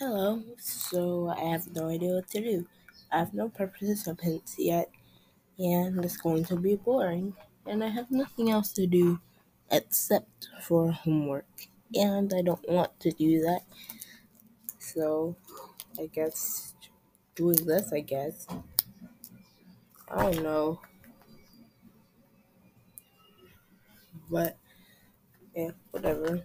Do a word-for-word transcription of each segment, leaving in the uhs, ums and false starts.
Hello, so I have no idea what to do. I have no participants yet, and it's going to be boring. And I have nothing else to do except for homework. And I don't want to do that, so I guess doing this, I guess. I don't know, but yeah, whatever.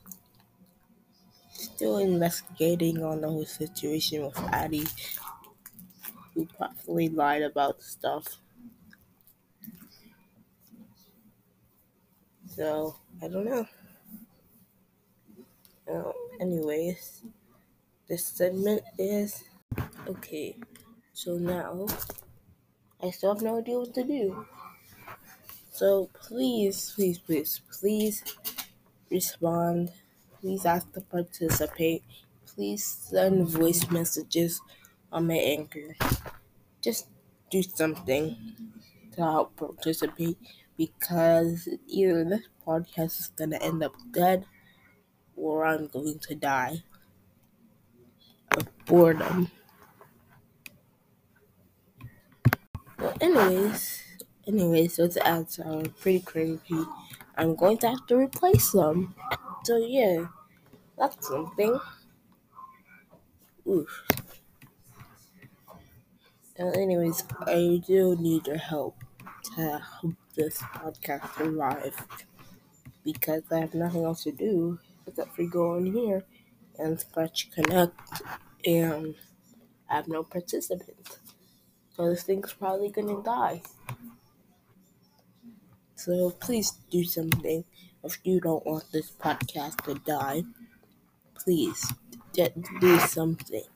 Still investigating on the whole situation with Addie, who probably lied about stuff. So, I don't know. Um, anyways, this segment is okay. So now I still have no idea what to do. So please, please, please, please respond. Please ask to participate. Please send voice messages on my anchor. Just do something to help participate because either this podcast is gonna end up dead or I'm going to die of boredom. Well, anyways, anyways, those ads are pretty crazy. I'm going to have to replace them. So yeah, that's something. Oof. Uh, anyways, I do need your help to help this podcast survive because I have nothing else to do except for go in here and scratch connect, and I have no participants. So this thing's probably gonna die. So please do something if you don't want this podcast to die. Please, just do something.